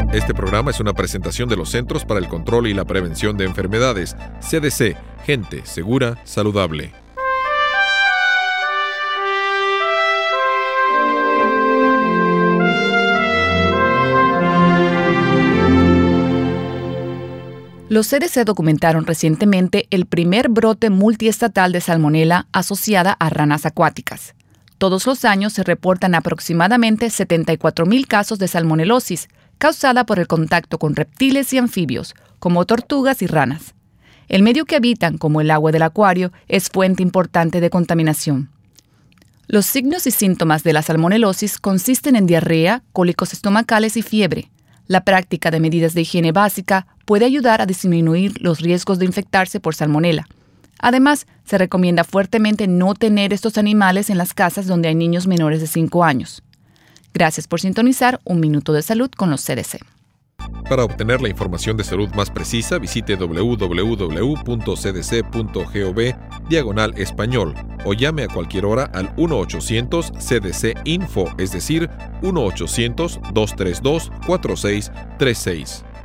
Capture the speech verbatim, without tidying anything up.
Este programa es una presentación de los Centros para el Control y la Prevención de Enfermedades, C D C, gente segura, saludable. Los C D C documentaron recientemente el primer brote multiestatal de salmonela asociada a ranas acuáticas. Todos los años se reportan aproximadamente setenta y cuatro mil casos de salmonelosis, causada por el contacto con reptiles y anfibios, como tortugas y ranas. El medio que habitan, como el agua del acuario, es fuente importante de contaminación. Los signos y síntomas de la salmonelosis consisten en diarrea, cólicos estomacales y fiebre. La práctica de medidas de higiene básica puede ayudar a disminuir los riesgos de infectarse por salmonela. Además, se recomienda fuertemente no tener estos animales en las casas donde hay niños menores de cinco años. Gracias por sintonizar Un Minuto de Salud con los C D C. Para obtener la información de salud más precisa, visite doble u doble u doble u punto c d c punto gov diagonal español o llame a cualquier hora al uno ochocientos C D C Info, es decir, uno ochocientos, dos tres dos, cuatro seis tres seis.